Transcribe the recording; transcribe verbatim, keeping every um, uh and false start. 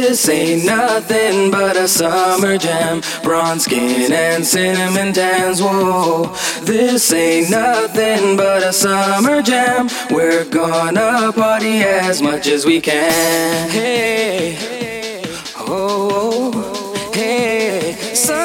This ain't nothing but a summer jam. Bronze skin and cinnamon tans, whoa. This ain't nothing but a summer jam. We're gonna party as much as we can. Hey, oh, hey,